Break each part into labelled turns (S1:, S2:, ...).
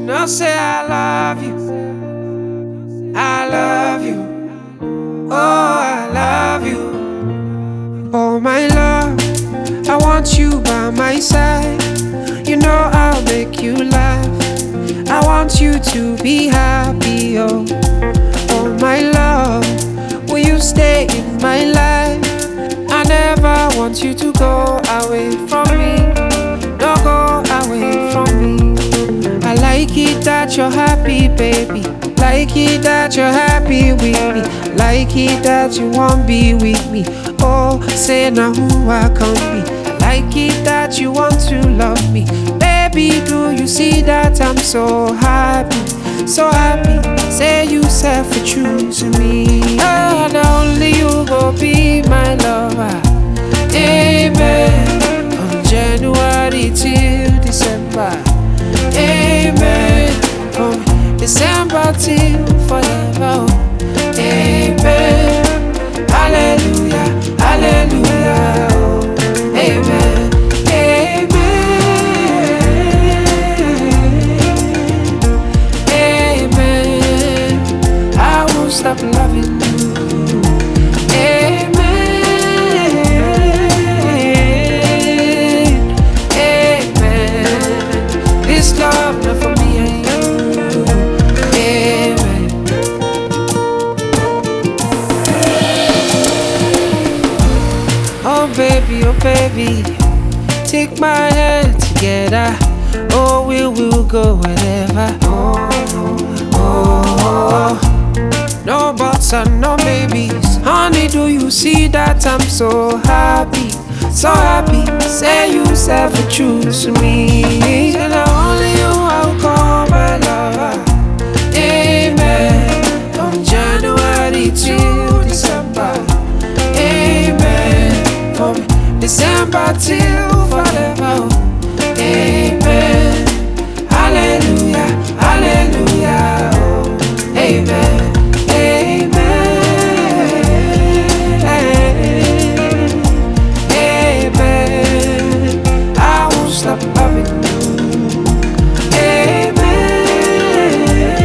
S1: know, say I love you. I love you. Oh, I love you. Oh, my love, I want you by my side. You know I'll make you laugh. I want you to be happy, oh. Oh, my love, will you stay in my life? I never want you to go away from me. Don't go away from me. I like it that you're happy, baby. Like it that you're happy with me. Like it that you won't be with me. Oh, say now who I can be. I like it that you want to love me. Baby, do you see that I'm so happy? So happy. Say you said for choosing me. Oh, now only you go be my lover. Amen. From January till December. Amen. From December till forever. Amen. Hallelujah. Hallelujah. Oh, amen. Amen. Amen. I won't stop loving you. Amen. Amen. This love not for me and you. Amen. Oh baby, take my hand together. Oh, we will go wherever. Oh, no buts and no babies. Honey, do you see that I'm so happy? So happy. Say you said for choose me. And only you I'll call my lover. Amen. From January till December. Amen. From December till forever. Amen. Hallelujah. Hallelujah. Oh, amen. Amen. Amen. I won't stop loving you. Amen.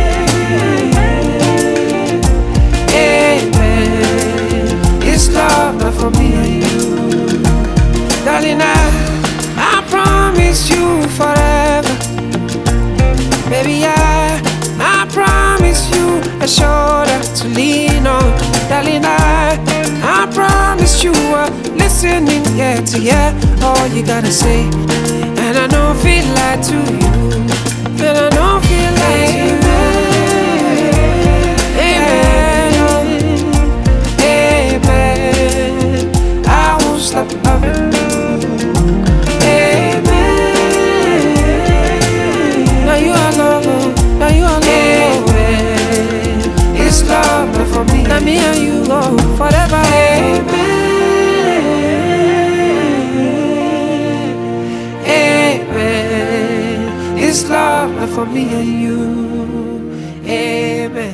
S1: Amen. It's love not for me and you. Darling, I promise you forever. Baby, I promise you a shoulder to lean on. Darling, I promise you a listening ear to hear all you gotta say. And I don't feel like to you. And I don't feel like to you. Amen. Amen. I won't stop loving you. Now me and you go forever. Amen. Amen. It's love for me and you. Amen.